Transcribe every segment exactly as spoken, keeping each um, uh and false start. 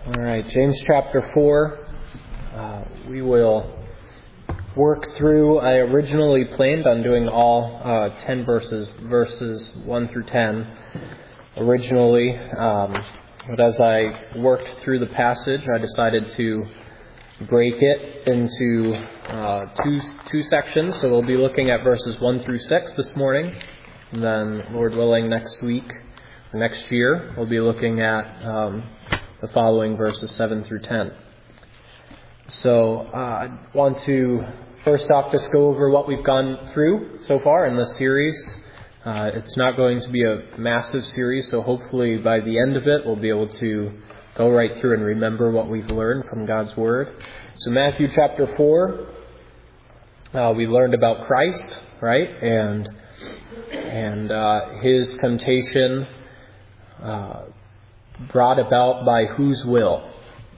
All right, James chapter four. Uh, we will work through. I originally planned on doing all uh, ten verses, verses one through ten, originally. Um, but as I worked through the passage, I decided to break it into uh, two two sections. So we'll be looking at verses one through six this morning, and then, Lord willing, next week or next year we'll be looking at um, the following verses seven through ten. So uh, I want to first off just go over what we've gone through so far in this series. Uh, it's not going to be a massive series, so hopefully by the end of it we'll be able to go right through and remember what we've learned from God's Word. So Matthew chapter four, uh, we learned about Christ, right? And and uh, His temptation uh, brought about by whose will?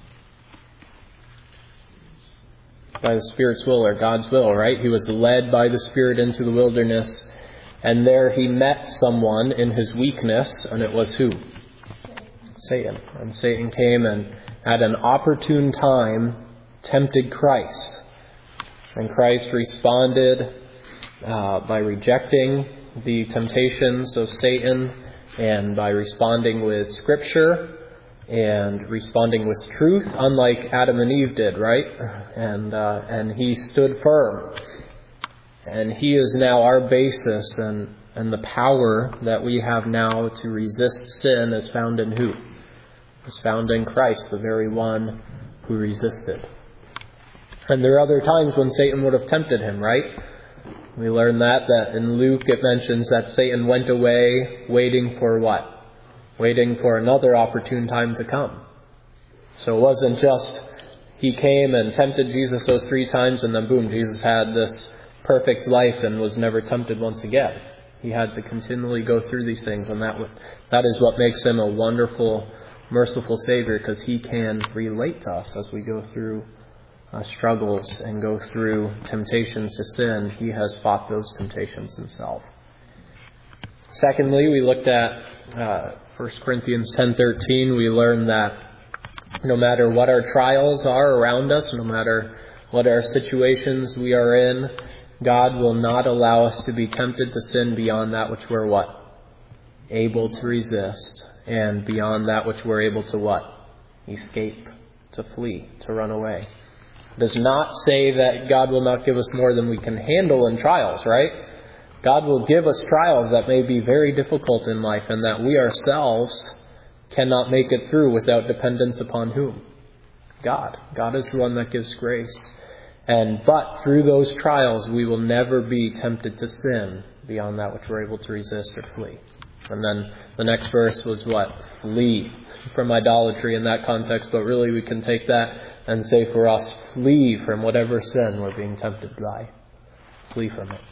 By the Spirit's will, or God's will, right? He was led by the Spirit into the wilderness, and there he met someone in his weakness, and it was who? Satan. And Satan came and at an opportune time tempted Christ. And Christ responded uh, by rejecting the temptations of Satan and by responding with Scripture and responding with truth, unlike Adam and Eve did, right? And uh, and he stood firm. And he is now our basis, and, and the power that we have now to resist sin is found in who? Is found in Christ, the very one who resisted. And there are other times when Satan would have tempted him, right? We learn that, that in Luke it mentions that Satan went away waiting for what? Waiting for another opportune time to come. So it wasn't just he came and tempted Jesus those three times and then boom, Jesus had this perfect life and was never tempted once again. He had to continually go through these things, and that that is what makes him a wonderful, merciful Savior, because he can relate to us as we go through uh, struggles and go through temptations to sin. He has fought those temptations himself. Secondly, we looked at uh, First Corinthians ten thirteen. We learned that no matter what our trials are around us, no matter what our situations we are in, God will not allow us to be tempted to sin beyond that which we're what? Able to resist. And beyond that which we're able to what? Escape, to flee, to run away. It does not say that God will not give us more than we can handle in trials, right? God will give us trials that may be very difficult in life and that we ourselves cannot make it through without dependence upon whom? God. God is the one that gives grace. And but through those trials we will never be tempted to sin beyond that which we're able to resist or flee. And then the next verse was what? Flee from idolatry in that context, but really we can take that and say for us, flee from whatever sin we're being tempted by. Flee from it.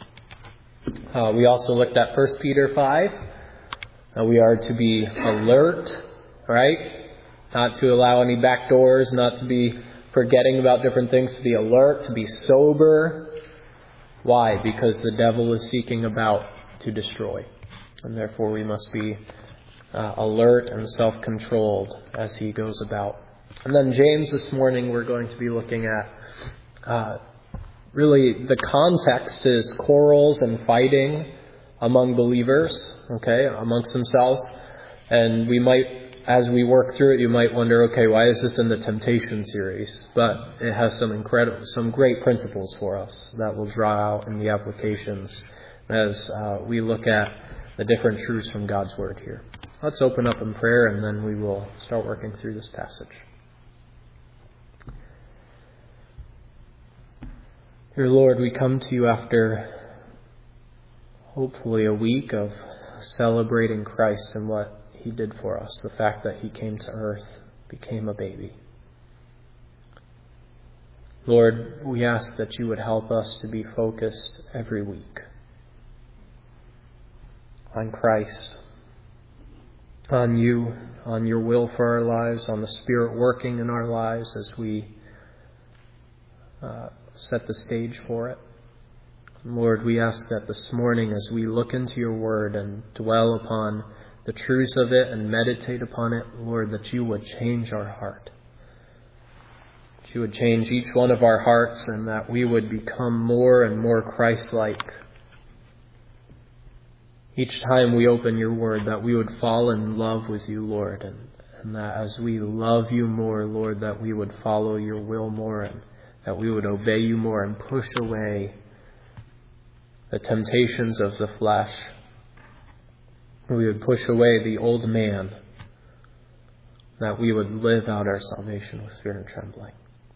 Uh, we also looked at First Peter five. Uh, we are to be alert, right? Not to allow any back doors, not to be forgetting about different things, to be alert, to be sober. Why? Because the devil is seeking about to destroy. And therefore we must be uh, alert and self-controlled as he goes about. And then James this morning we're going to be looking at uh, really the context is quarrels and fighting among believers, okay, amongst themselves. And we might, as we work through it, you might wonder, okay, why is this in the temptation series? But it has some incredible, some great principles for us that we'll draw out in the applications as uh, we look at the different truths from God's Word here. Let's open up in prayer and then we will start working through this passage. Dear Lord, we come to you after hopefully a week of celebrating Christ and what He did for us. The fact that He came to earth, became a baby. Lord, we ask that you would help us to be focused every week on Christ, on you, on your will for our lives, on the Spirit working in our lives as we uh, set the stage for it. Lord, we ask that this morning as we look into your word and dwell upon the truths of it and meditate upon it, Lord, that you would change our heart. that you would change each one of our hearts and that we would become more and more Christ-like. Each time we open your word, that we would fall in love with you, Lord, and, and that as we love you more, Lord, that we would follow your will more and that we would obey you more and push away the temptations of the flesh. We would push away the old man, that we would live out our salvation with fear and trembling.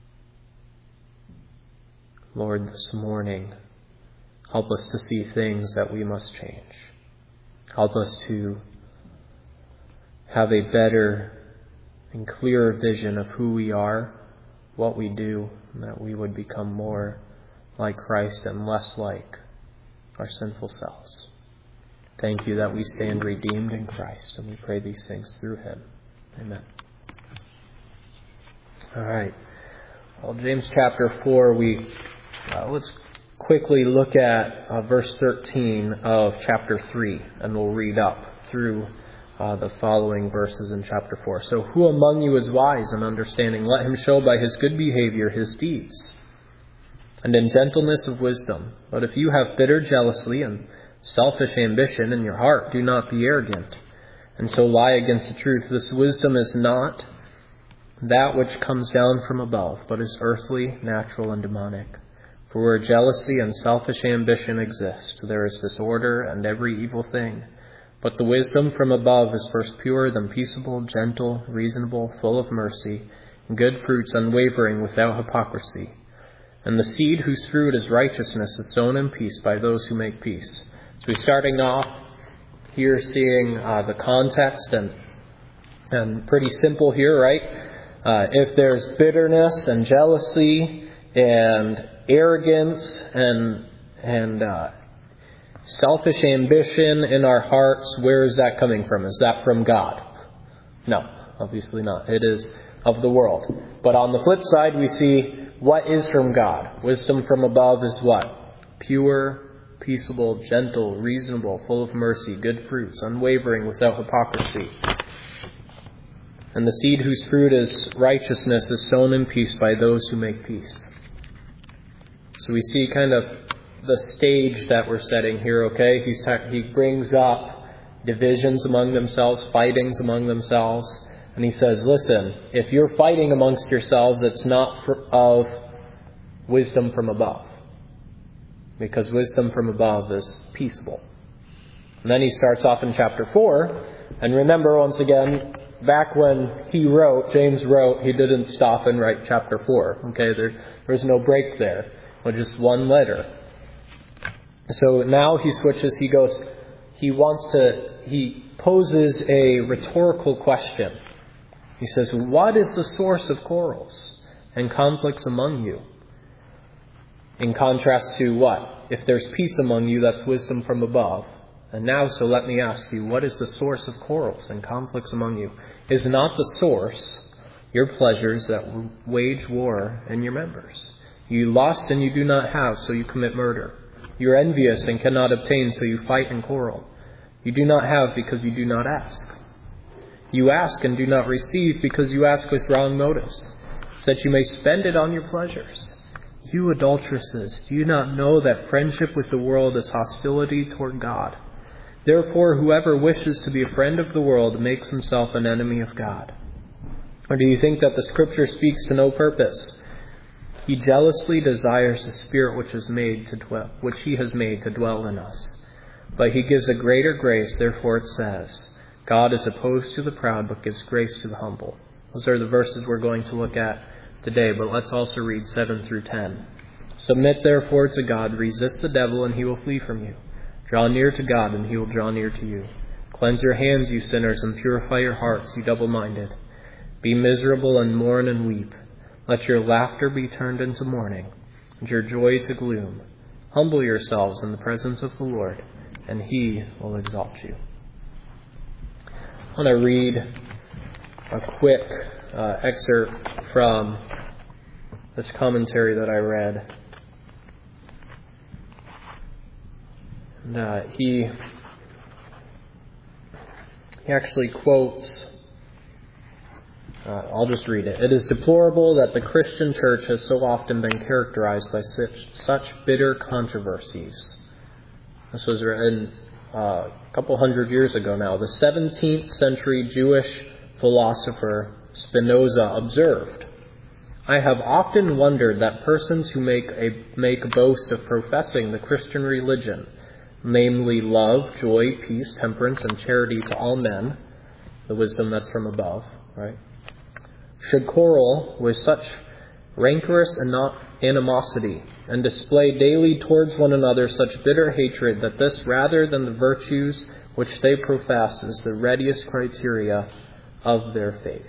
Lord, this morning, help us to see things that we must change. Help us to have a better and clearer vision of who we are, what we do, and that we would become more like Christ and less like our sinful selves. Thank you that we stand redeemed in Christ, and we pray these things through him. Amen. All right. Well, James chapter four, we uh, let's quickly look at uh, verse thirteen of chapter three, and we'll read up through uh, the following verses in chapter four. So, who among you is wise and understanding? Let him show by his good behavior his deeds, and in gentleness of wisdom. But if you have bitter jealousy and selfish ambition in your heart, do not be arrogant, and so lie against the truth. This wisdom is not that which comes down from above, but is earthly, natural, and demonic. For where jealousy and selfish ambition exist, there is disorder and every evil thing. But the wisdom from above is first pure, then peaceable, gentle, reasonable, full of mercy, and good fruits, unwavering, without hypocrisy. And the seed whose fruit is righteousness is sown in peace by those who make peace. So we're starting off here seeing uh, the context, and and pretty simple here, right? Uh, if there's bitterness and jealousy and arrogance and and uh, selfish ambition in our hearts, where is that coming from? Is that from God? No, obviously not. It is of the world. But on the flip side, we see what is from God. Wisdom from above is what? Pure, peaceable, gentle, reasonable, full of mercy, good fruits, unwavering, without hypocrisy. And the seed whose fruit is righteousness is sown in peace by those who make peace. So we see kind of the stage that we're setting here, okay? He's ta- he brings up divisions among themselves, fightings among themselves. And he says, listen, if you're fighting amongst yourselves, it's not for, of wisdom from above. Because wisdom from above is peaceable. And then he starts off in chapter four. And remember, once again, back when he wrote, James wrote, he didn't stop and write chapter four. Okay, there, there's no break there. Or just one letter. So now he switches, he goes, he wants to, he poses a rhetorical question. He says, what is the source of quarrels and conflicts among you? In contrast to what? If there's peace among you, that's wisdom from above. And now, so let me ask you, what is the source of quarrels and conflicts among you? Is not the source your pleasures that wage war in your members? You lust and you do not have, so you commit murder. You are envious and cannot obtain, so you fight and quarrel. You do not have because you do not ask. You ask and do not receive because you ask with wrong motives, so that you may spend it on your pleasures. You adulteresses, do you not know that friendship with the world is hostility toward God? Therefore, whoever wishes to be a friend of the world makes himself an enemy of God. Or do you think that the Scripture speaks to no purpose? He jealously desires the Spirit which is made to dwell, which He has made to dwell in us. But He gives a greater grace, therefore it says, God is opposed to the proud, but gives grace to the humble. Those are the verses we're going to look at today, but let's also read seven through ten. Submit therefore to God, resist the devil, and he will flee from you. Draw near to God, and He will draw near to you. Cleanse your hands, you sinners, and purify your hearts, you double-minded. Be miserable and mourn and weep. Let your laughter be turned into mourning, and your joy to gloom. Humble yourselves in the presence of the Lord, and He will exalt you. I want to read a quick uh, excerpt from this commentary that I read. And, uh, he he actually quotes Uh, I'll just read it. It is deplorable that the Christian church has so often been characterized by such, such bitter controversies. This was written uh, a couple hundred years ago now. The seventeenth century Jewish philosopher Spinoza observed, "I have often wondered that persons who make a make boast of professing the Christian religion, namely love, joy, peace, temperance, and charity to all men," the wisdom that's from above, right, "should quarrel with such rancorous and not animosity, and display daily towards one another such bitter hatred that this, rather than the virtues which they profess, is the readiest criteria of their faith."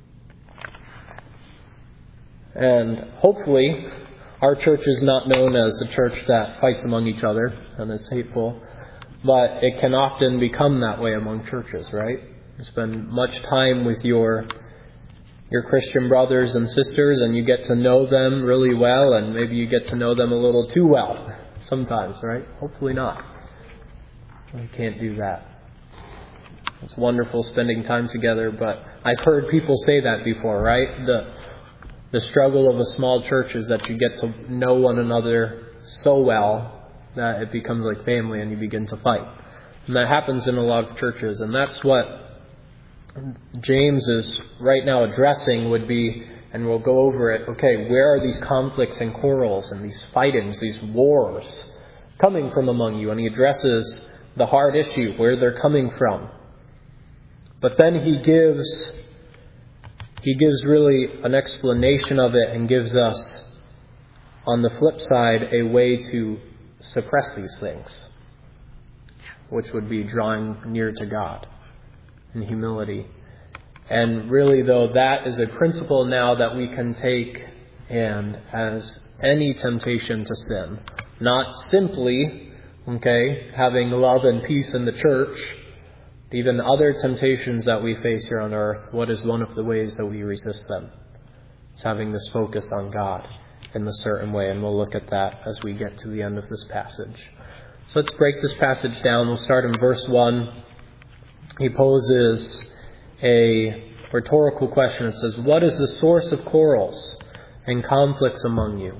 And hopefully, our church is not known as a church that fights among each other and is hateful, but it can often become that way among churches, right? You spend much time with your your Christian brothers and sisters, and you get to know them really well, and maybe you get to know them a little too well sometimes, right? Hopefully not. We can't do that. It's wonderful spending time together, but I've heard people say that before, right? The the struggle of a small church is that you get to know one another so well that it becomes like family and you begin to fight. And that happens in a lot of churches, and that's what James is right now addressing would be, and we'll go over it, okay, where are these conflicts and quarrels and these fightings, these wars coming from among you? And he addresses the hard issue, where they're coming from. But then he gives he gives really an explanation of it and gives us, on the flip side, a way to suppress these things, which would be drawing near to God in humility. And really, though, that is a principle now that we can take and as any temptation to sin. Not simply, okay, having love and peace in the church. Even other temptations that we face here on earth, what is one of the ways that we resist them? It's having this focus on God in a certain way, and we'll look at that as we get to the end of this passage. So let's break this passage down. We'll start in verse one. He poses a rhetorical question. It says, "What is the source of quarrels and conflicts among you?"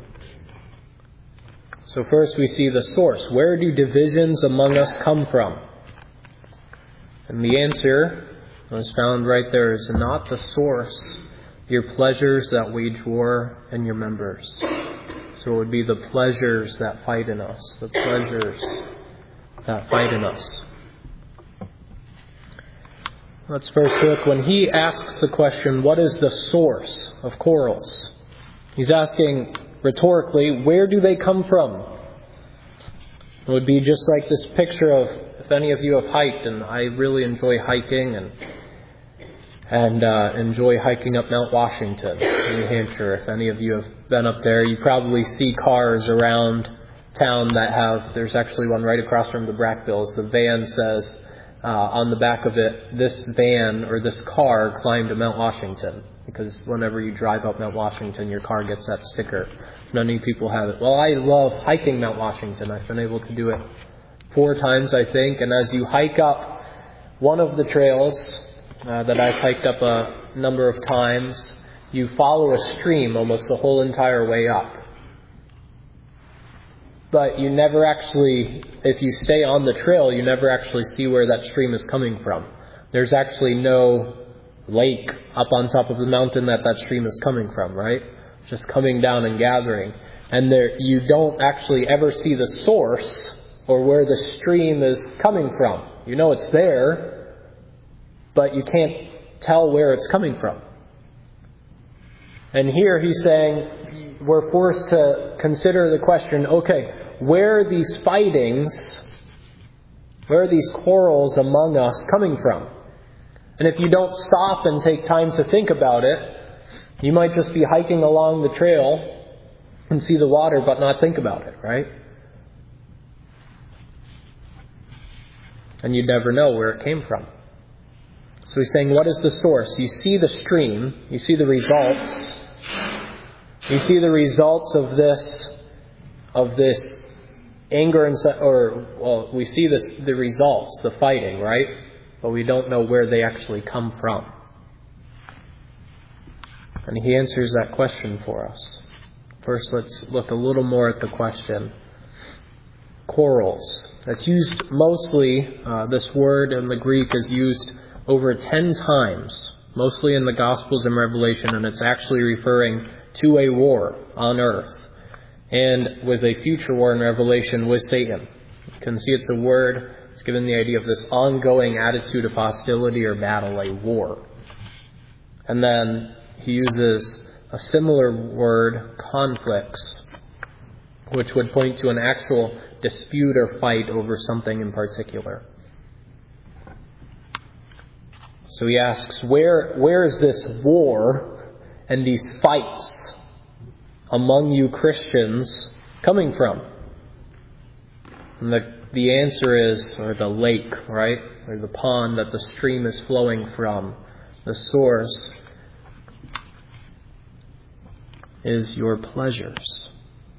So first we see the source. Where do divisions among us come from? And the answer is found right there. Is not the source your pleasures that wage war in your members. So it would be the pleasures that fight in us. The pleasures that fight in us. Let's first look. When he asks the question, what is the source of quarrels? He's asking rhetorically, where do they come from? It would be just like this picture of, if any of you have hiked, and I really enjoy hiking and and uh, enjoy hiking up Mount Washington, New Hampshire. If any of you have been up there, you probably see cars around town that have, there's actually one right across from the Brackbills. The van says uh, on the back of it, this van or this car climbed to Mount Washington. Because whenever you drive up Mount Washington, your car gets that sticker. None of you people have it. Well, I love hiking Mount Washington. I've been able to do it four times, I think. And as you hike up one of the trails uh, that I've hiked up a number of times, you follow a stream almost the whole entire way up. But you never actually, if you stay on the trail, you never actually see where that stream is coming from. There's actually no lake up on top of the mountain that that stream is coming from, right? Just coming down and gathering. And there, you don't actually ever see the source or where the stream is coming from. You know it's there, but you can't tell where it's coming from. And here he's saying we're forced to consider the question, okay, where are these fightings, where are these quarrels among us coming from? And if you don't stop and take time to think about it, you might just be hiking along the trail and see the water but not think about it, right? And you'd never know where it came from. So he's saying, what is the source? You see the stream, you see the results. You see the results of this, of this anger and, or, well, we see this, the results, the fighting, right? But we don't know where they actually come from. And he answers that question for us. First, let's look a little more at the question. Quarrels. That's used mostly, uh, this word in the Greek is used over ten times, mostly in the Gospels and Revelation, and it's actually referring to a war on earth, and with a future war in Revelation with Satan. You can see it's a word, it's given the idea of this ongoing attitude of hostility or battle, a war. And then he uses a similar word, conflicts, which would point to an actual dispute or fight over something in particular. So he asks, where, where is this war and these fights among you Christians coming from? And the, the answer is, or the lake, right? Or the pond that the stream is flowing from. The source is your pleasures.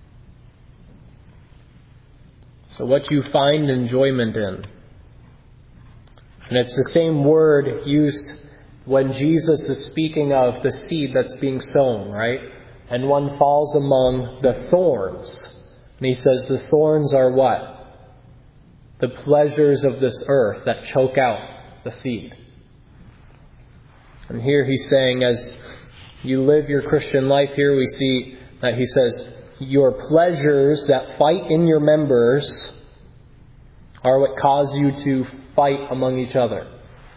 So what you find enjoyment in. And it's the same word used when Jesus is speaking of the seed that's being sown, right? And one falls among the thorns. And he says the thorns are what? The pleasures of this earth that choke out the seed. And here he's saying, as you live your Christian life, here we see that he says, your pleasures that fight in your members are what cause you to fight among each other.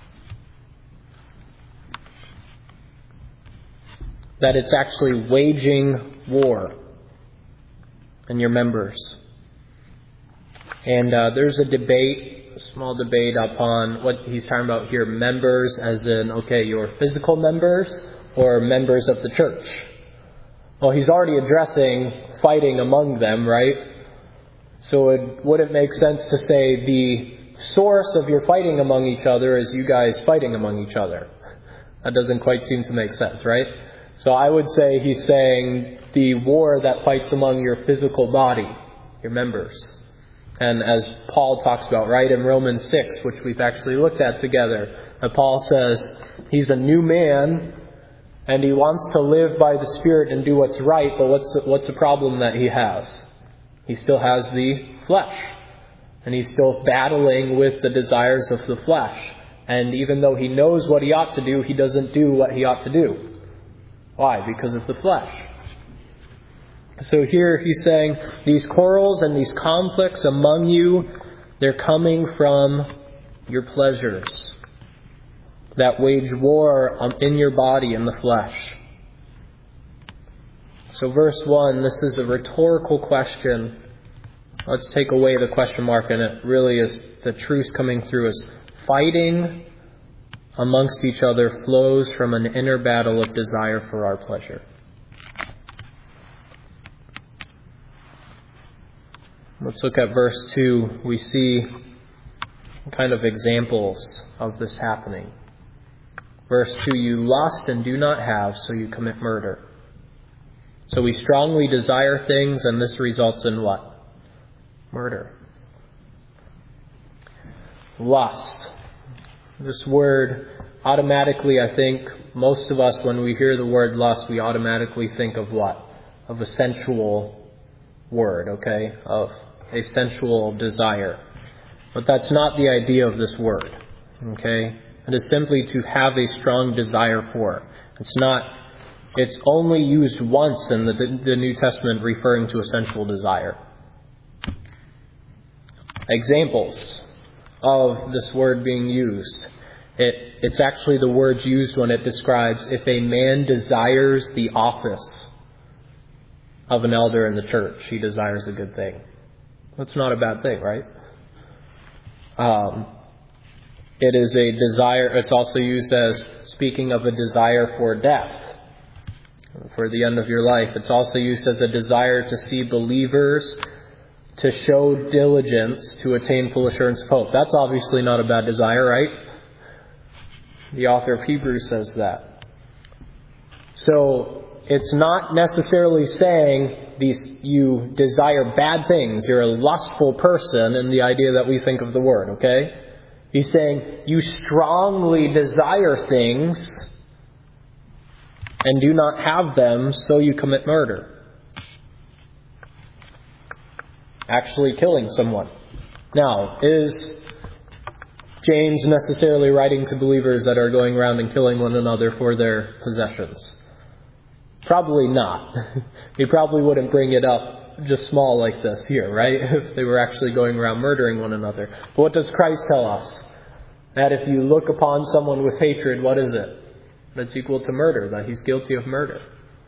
That it's actually waging war in your members. And uh, there's a debate, a small debate upon what he's talking about here, members as in, okay, your physical members or members of the church. Well, he's already addressing fighting among them, right? So it wouldn't make sense to say the source of your fighting among each other is you guys fighting among each other. That doesn't quite seem to make sense, right? So I would say he's saying the war that fights among your physical body, your members. And as Paul talks about, right, in Romans six, which we've actually looked at together, that Paul says he's a new man and he wants to live by the Spirit and do what's right, but what's what's the problem that he has? He still has the flesh. And he's still battling with the desires of the flesh. And even though he knows what he ought to do, he doesn't do what he ought to do. Why? Because of the flesh. So here he's saying these quarrels and these conflicts among you, they're coming from your pleasures that wage war in your body, in the flesh. So verse one, this is a rhetorical question. Let's take away the question mark, and it really is the truth coming through is fighting amongst each other flows from an inner battle of desire for our pleasure. Let's look at verse two. We see kind of examples of this happening. Verse two, you lust and do not have, so you commit murder. So we strongly desire things, and this results in what? Murder. Lust. This word, automatically, I think, most of us, when we hear the word lust, we automatically think of what? Of a sensual word, okay? Of a sensual desire. But that's not the idea of this word, okay? It is simply to have a strong desire for it. It's not, it's only used once in the, the New Testament referring to a sensual desire. Examples of this word being used. It, it's actually the words used when it describes if a man desires the office of an elder in the church, he desires a good thing. That's not a bad thing, right? Um, it is a desire. It's also used as speaking of a desire for death, for the end of your life. It's also used as a desire to see believers to show diligence to attain full assurance of hope. That's obviously not a bad desire, right? The author of Hebrews says that. So it's not necessarily saying these you desire bad things. You're a lustful person in the idea that we think of the word, okay? He's saying you strongly desire things and do not have them, so you commit murder. Actually killing someone. Now, is James necessarily writing to believers that are going around and killing one another for their possessions? Probably not. He probably wouldn't bring it up just small like this here, right? If they were actually going around murdering one another. But what does Christ tell us? That if you look upon someone with hatred, what is it? That's equal to murder, that he's guilty of murder.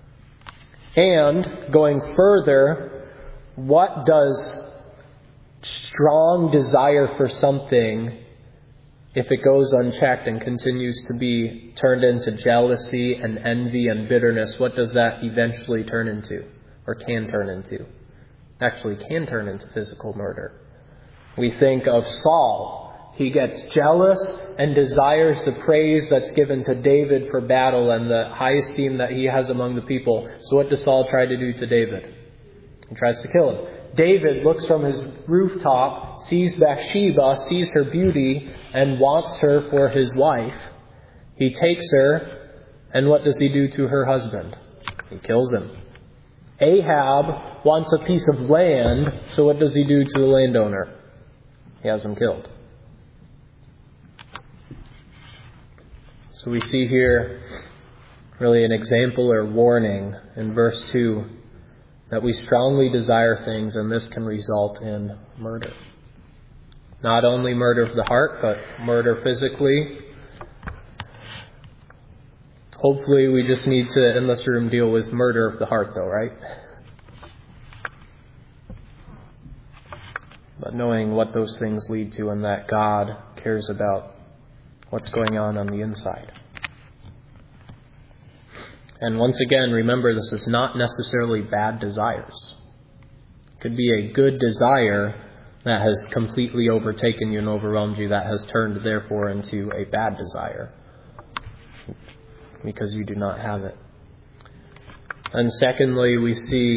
And, going further, what does strong desire for something, if it goes unchecked and continues to be turned into jealousy and envy and bitterness, what does that eventually turn into? Or can turn into? Actually can turn into physical murder. We think of Saul. He gets jealous and desires the praise that's given to David for battle and the high esteem that he has among the people. So what does Saul try to do to David? He tries to kill him. David looks from his rooftop, sees Bathsheba, sees her beauty, and wants her for his wife. He takes her, and what does he do to her husband? He kills him. Ahab wants a piece of land, so what does he do to the landowner? He has him killed. So we see here really an example or warning in verse two that we strongly desire things, and this can result in murder. Not only murder of the heart, but murder physically. Hopefully we just need to, in this room, deal with murder of the heart though, right? But knowing what those things lead to and that God cares about what's going on on the inside. And once again, remember, this is not necessarily bad desires. It could be a good desire that has completely overtaken you and overwhelmed you, that has turned, therefore, into a bad desire because you do not have it. And secondly, we see,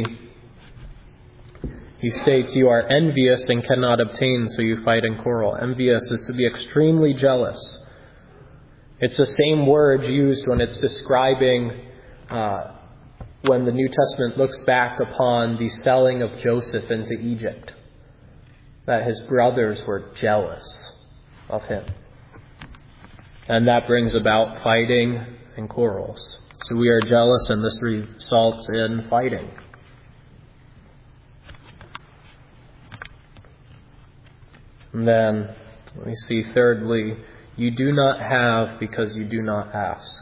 he states, you are envious and cannot obtain, so you fight and quarrel. Envious is to be extremely jealous. It's the same word used when it's describing uh, when the New Testament looks back upon the selling of Joseph into Egypt, that his brothers were jealous of him. And that brings about fighting and quarrels. So we are jealous, and this results in fighting. And then we see thirdly, you do not have because you do not ask.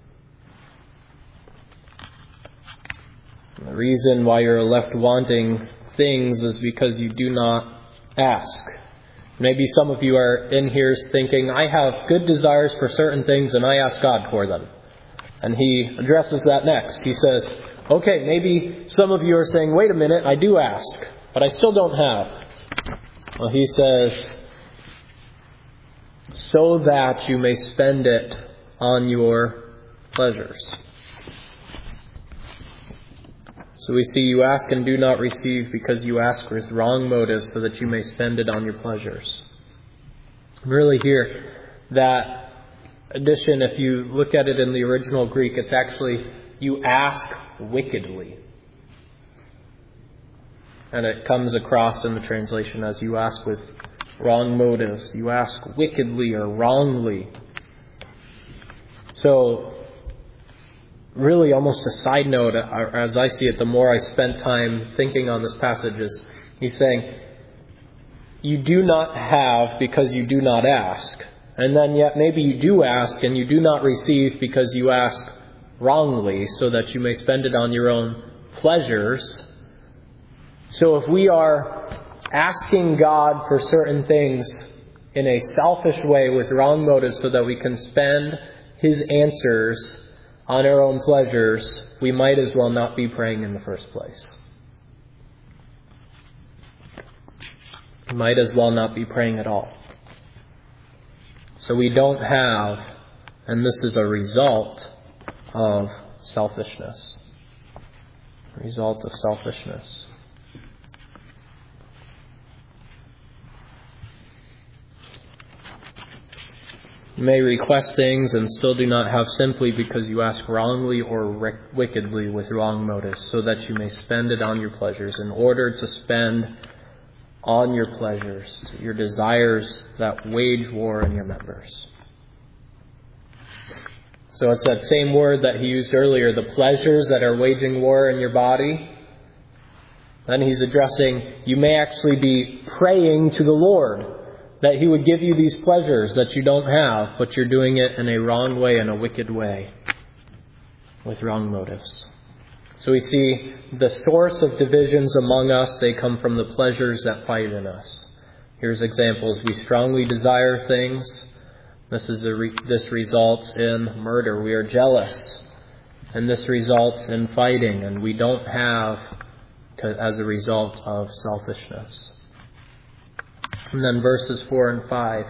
And the reason why you're left wanting things is because you do not ask. Maybe some of you are in here thinking, I have good desires for certain things and I ask God for them. And he addresses that next. He says, okay, maybe some of you are saying, wait a minute, I do ask, but I still don't have. Well, he says, so that you may spend it on your pleasures. So we see you ask and do not receive because you ask with wrong motives so that you may spend it on your pleasures. Really here, that addition, if you look at it in the original Greek, it's actually you ask wickedly. And it comes across in the translation as you ask with wrong motives. You ask wickedly or wrongly. So, really almost a side note, as I see it, the more I spent time thinking on this passage, is he's saying, you do not have because you do not ask. And then yet maybe you do ask and you do not receive because you ask wrongly, so that you may spend it on your own pleasures. So if we are asking God for certain things in a selfish way with wrong motives so that we can spend His answers on our own pleasures, we might as well not be praying in the first place. We might as well not be praying at all. So we don't have, and this is a result of selfishness. A result of selfishness. You may request things and still do not have simply because you ask wrongly or wickedly with wrong motives, so that you may spend it on your pleasures. In order to spend on your pleasures, your desires that wage war in your members. So it's that same word that he used earlier, the pleasures that are waging war in your body. Then he's addressing, you may actually be praying to the Lord that he would give you these pleasures that you don't have, but you're doing it in a wrong way, in a wicked way, with wrong motives. So we see the source of divisions among us, they come from the pleasures that fight in us. Here's examples. We strongly desire things. This is a re- this results in murder. We are jealous, and this results in fighting, and we don't have to, as a result of selfishness. And then verses four and five,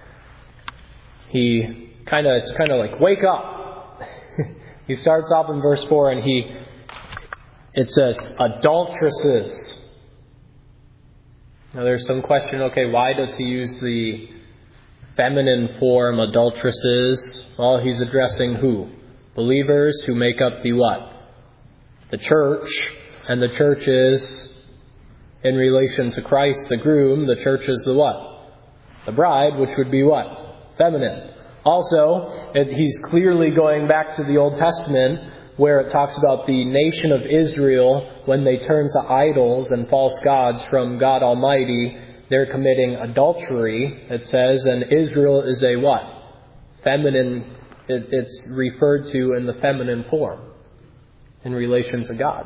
he kind of, it's kind of like, wake up. He starts off in verse four and he, it says, adulteresses. Now there's some question, okay, why does he use the feminine form, adulteresses? Well, he's addressing who? Believers who make up the what? The church. And the church is, in relation to Christ, the groom, the church is the what? The bride, which would be what? Feminine. Also, it, he's clearly going back to the Old Testament, where it talks about the nation of Israel, when they turn to idols and false gods from God Almighty, they're committing adultery, it says, and Israel is a what? Feminine, it, it's referred to in the feminine form, in relation to God.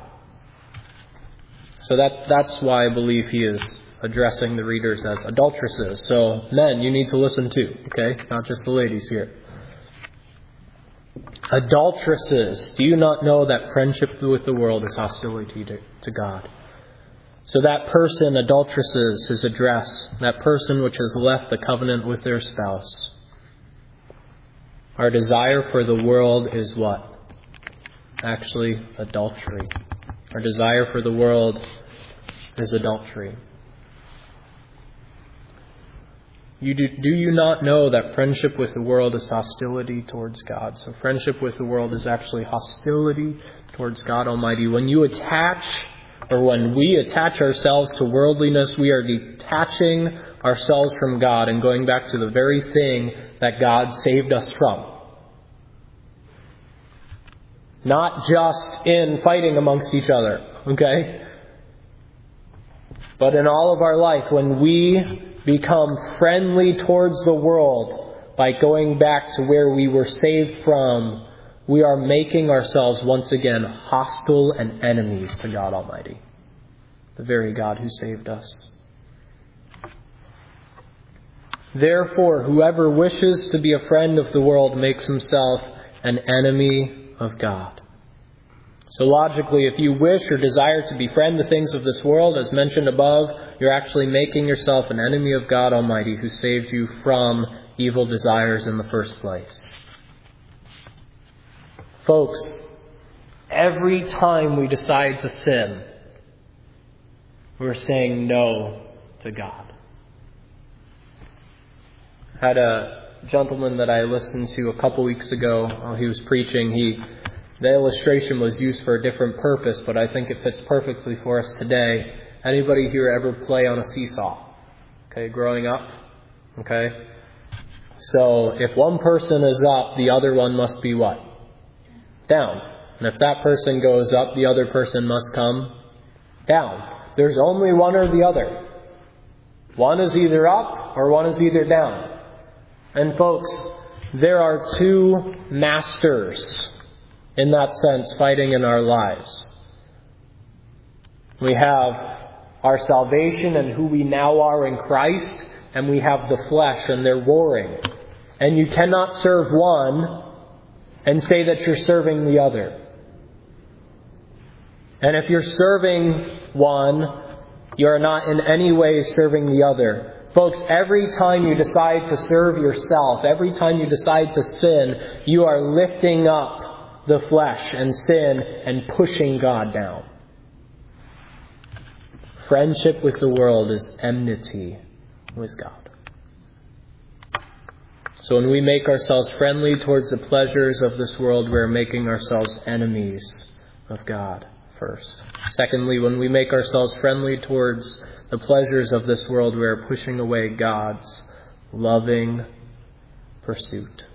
So that that's why I believe he is addressing the readers as adulteresses. So men, you need to listen too, okay? Not just the ladies here. Adulteresses, do you not know that friendship with the world is hostility to, to God? So that person, adulteresses, his address, that person which has left the covenant with their spouse. Our desire for the world is what? Actually, adultery. Our desire for the world is adultery. You do, do you not know that friendship with the world is hostility towards God? So friendship with the world is actually hostility towards God Almighty. When you attach, or when we attach ourselves to worldliness, we are detaching ourselves from God and going back to the very thing that God saved us from. Not just in fighting amongst each other, okay? But in all of our life, when we become friendly towards the world by going back to where we were saved from, we are making ourselves once again hostile and enemies to God Almighty, the very God who saved us. Therefore, whoever wishes to be a friend of the world makes himself an enemy of God. So logically, if you wish or desire to befriend the things of this world, as mentioned above, you're actually making yourself an enemy of God Almighty, who saved you from evil desires in the first place. Folks, every time we decide to sin, we're saying no to God. I had a gentleman that I listened to a couple weeks ago while he was preaching. He The illustration was used for a different purpose, but I think it fits perfectly for us today. Anybody here ever play on a seesaw? Okay, growing up? Okay. So if one person is up, the other one must be what? Down. And if that person goes up, the other person must come down. There's only one or the other. One is either up or one is either down. And folks, there are two masters in that sense fighting in our lives. We have our salvation and who we now are in Christ, and we have the flesh, and they're warring. And you cannot serve one and say that you're serving the other. And if you're serving one, you're not in any way serving the other. Folks, every time you decide to serve yourself, every time you decide to sin, you are lifting up the flesh and sin and pushing God down. Friendship with the world is enmity with God. So when we make ourselves friendly towards the pleasures of this world, we're making ourselves enemies of God first. Secondly, when we make ourselves friendly towards the pleasures of this world, we are pushing away God's loving pursuit.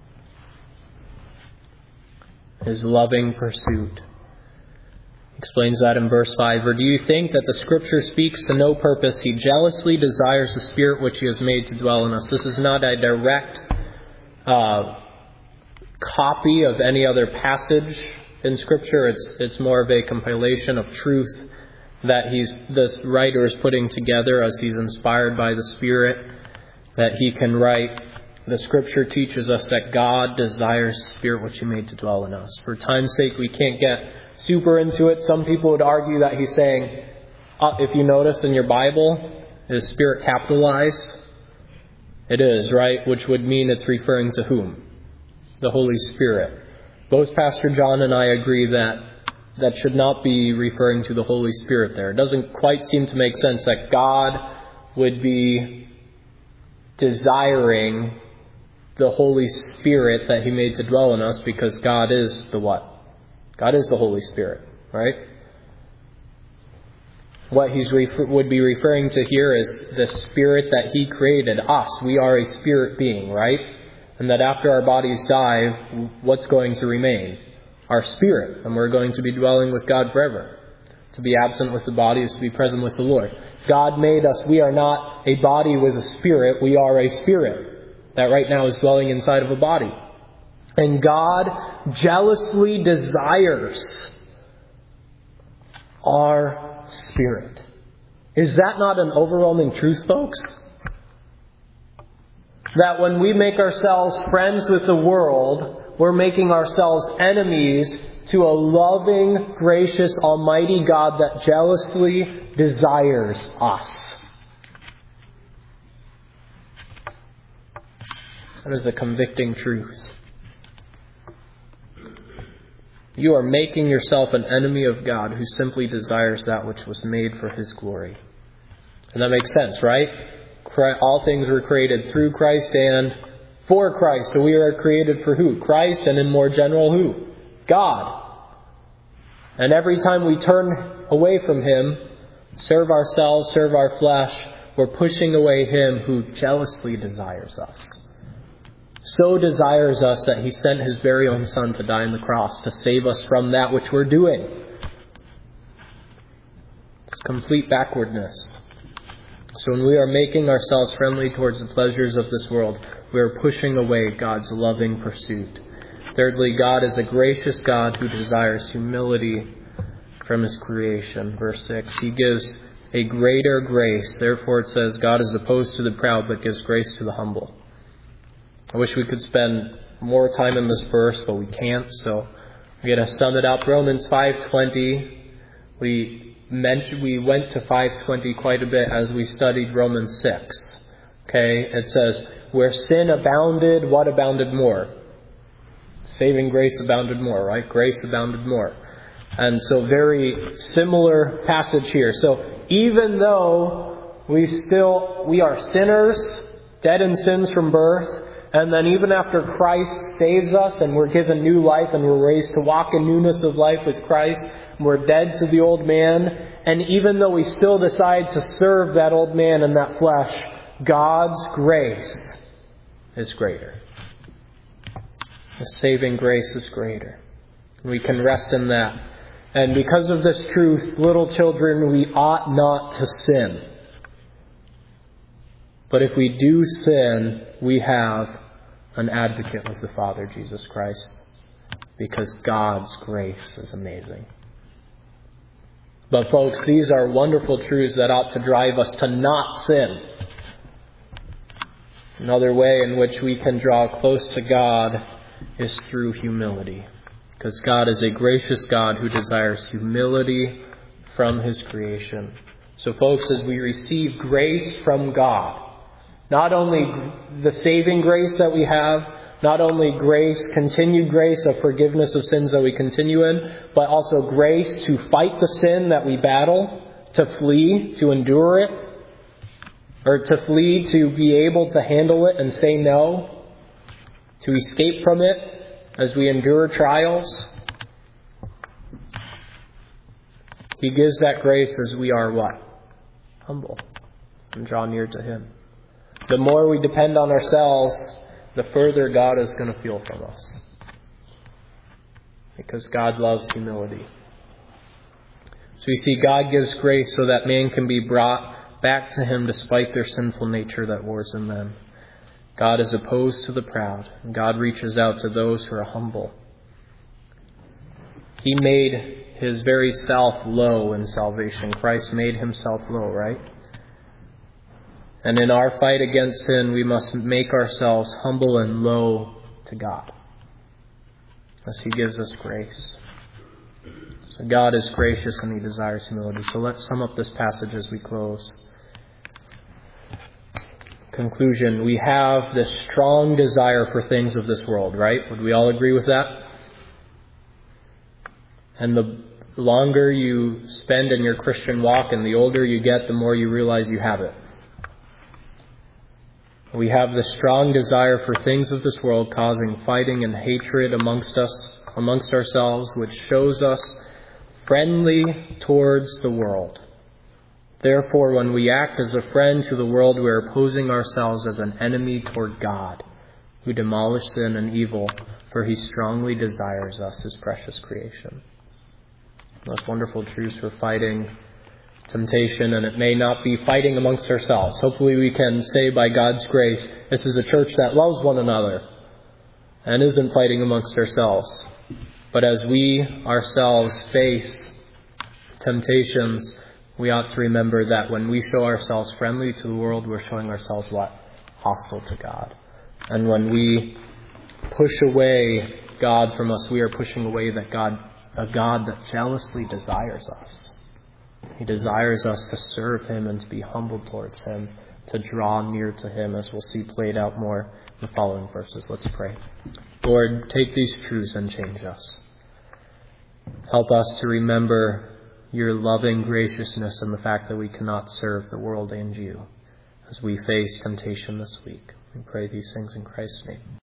His loving pursuit. He explains that in verse five. Or do you think that the Scripture speaks to no purpose? He jealously desires the Spirit which He has made to dwell in us. This is not a direct uh, copy of any other passage in Scripture. It's it's more of a compilation of truth that he's this writer is putting together as he's inspired by the Spirit, that he can write. The Scripture teaches us that God desires the Spirit which He made to dwell in us. For time's sake, we can't get super into it. Some people would argue that he's saying, uh, if you notice in your Bible, is Spirit capitalized? It is, right? Which would mean it's referring to whom? The Holy Spirit. Both Pastor John and I agree that that should not be referring to the Holy Spirit there. It doesn't quite seem to make sense that God would be desiring the Holy Spirit that He made to dwell in us, because God is the what? God is the Holy Spirit, right? What He refer- would be referring to here is the Spirit that He created us. We are a spirit being, right? And that after our bodies die, what's going to remain? Our spirit. And we're going to be dwelling with God forever. To be absent with the body is to be present with the Lord. God made us. We are not a body with a spirit. We are a spirit that right now is dwelling inside of a body. And God jealously desires our spirit. Is that not an overwhelming truth, folks? That when we make ourselves friends with the world, we're making ourselves enemies to a loving, gracious, almighty God that jealously desires us. That is a convicting truth. You are making yourself an enemy of God who simply desires that which was made for His glory. And that makes sense, right? All things were created through Christ and for Christ. So we are created for who? Christ, and in more general, who? God. And every time we turn away from Him, serve ourselves, serve our flesh, we're pushing away Him who jealously desires us. So desires us that He sent His very own Son to die on the cross to save us from that which we're doing. It's complete backwardness. So when we are making ourselves friendly towards the pleasures of this world, we are pushing away God's loving pursuit. Thirdly, God is a gracious God who desires humility from His creation. Verse six, He gives a greater grace. Therefore it says, God is opposed to the proud, but gives grace to the humble. I wish we could spend more time in this verse, but we can't. So we're going to sum it up. Romans five twenty. We mentioned we went to five twenty quite a bit as we studied Romans six. Okay, it says, where sin abounded, what abounded more? Saving grace abounded more, right? Grace abounded more. And so very similar passage here. So even though we still, we are sinners, dead in sins from birth, and then even after Christ saves us and we're given new life and we're raised to walk in newness of life with Christ, we're dead to the old man, and even though we still decide to serve that old man and that flesh, God's grace is greater. The saving grace is greater. We can rest in that. And because of this truth, little children, we ought not to sin. But if we do sin, we have an advocate with the Father, Jesus Christ, because God's grace is amazing. But folks, these are wonderful truths that ought to drive us to not sin. Another way in which we can draw close to God is through humility, because God is a gracious God who desires humility from His creation. So folks, as we receive grace from God, not only the saving grace that we have, not only grace, continued grace of forgiveness of sins that we continue in, but also grace to fight the sin that we battle, to flee, to endure it, or to flee, to be able to handle it and say no. to escape from it as we endure trials. He gives that grace as we are what? Humble and draw near to Him. The more we depend on ourselves, the further God is going to feel from us. Because God loves humility. So you see, God gives grace so that man can be brought back to Him despite their sinful nature that wars in them. God is opposed to the proud, and God reaches out to those who are humble. He made His very self low in salvation. Christ made Himself low, right? And in our fight against sin, we must make ourselves humble and low to God, as He gives us grace. So God is gracious and He desires humility. So let's sum up this passage as we close. Conclusion, we have this strong desire for things of this world, right? Would we all agree with that? And the longer you spend in your Christian walk and the older you get, the more you realize you have it. We have this strong desire for things of this world, causing fighting and hatred amongst us, amongst ourselves, which shows us friendly towards the world. Therefore, when we act as a friend to the world, we are opposing ourselves as an enemy toward God, who demolished sin and evil, for He strongly desires us, His precious creation. Most wonderful truths for fighting temptation, and it may not be fighting amongst ourselves. Hopefully we can say by God's grace, this is a church that loves one another and isn't fighting amongst ourselves. But as we ourselves face temptations, we ought to remember that when we show ourselves friendly to the world, we're showing ourselves what? Hostile to God. And when we push away God from us, we are pushing away that God, a God that jealously desires us. He desires us to serve Him and to be humble towards Him, to draw near to Him, as we'll see played out more in the following verses. Let's pray. Lord, take these truths and change us. Help us to remember Your loving graciousness and the fact that we cannot serve the world and You as we face temptation this week. We pray these things in Christ's name.